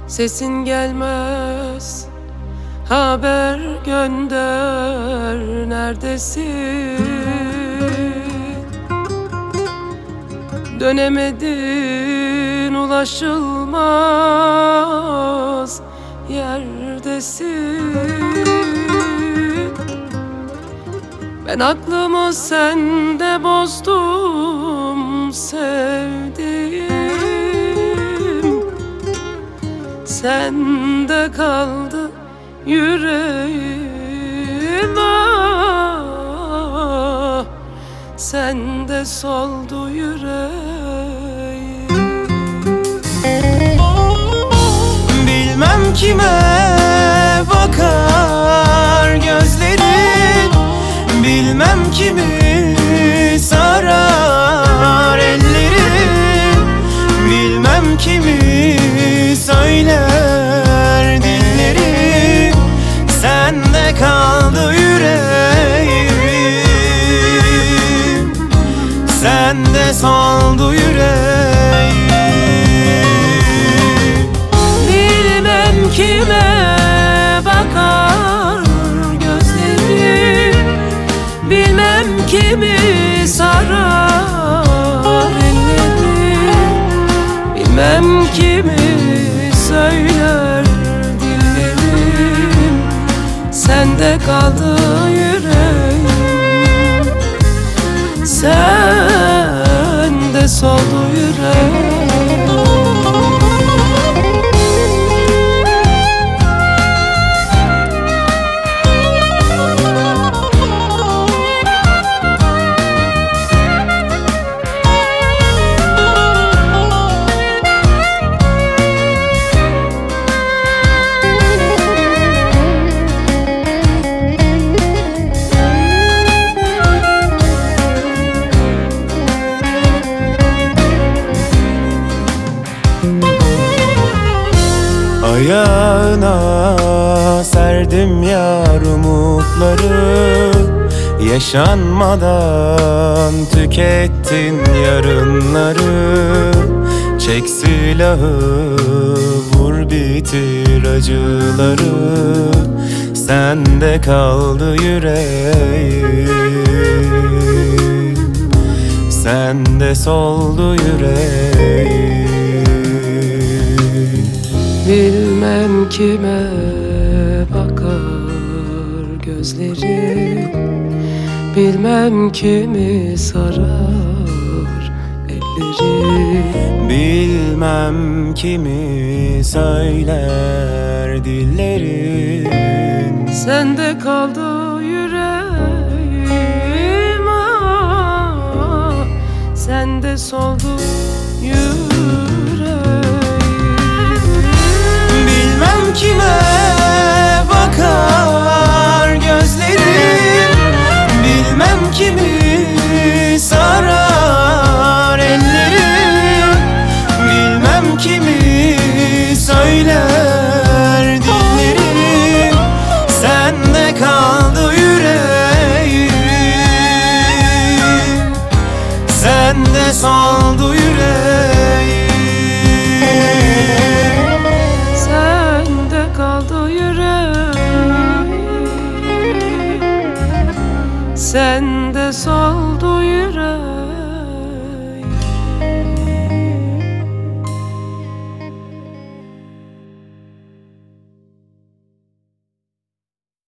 Sesin gelmez, haber gönder, neredesin? Dönemedin, ulaşılmaz yerdesin. Ben aklımı sende bozdum sevdiğim, sende kaldı yüreğim, ah, sende soldu yüreğim. Bilmem kime bakar gözlerin, bilmem kimi sarar ellerin, bilmem kimi söyler dillerin, sende kaldı yüreğim, sende soldu yüreğim. Bilmem kime bakar gözlerim, bilmem kimi sarar ellerim, bilmem kimi söyler dillerim, sende kaldı yüreğim, sende soldu yüreğim. Ayağına serdim yar umutları, yaşanmadan tükettin yarınları. Çek silahı, vur bitir acıları, sende kaldı yüreğim, sende soldu yüreğim. Bilmem kime bakar gözlerim, bilmem kimi sarar ellerim, bilmem kimi söyler dillerin, sende kaldı yüreğim, ah, sende soldu yüreğim. Bilmem kime bakar gözlerin, bilmem kimi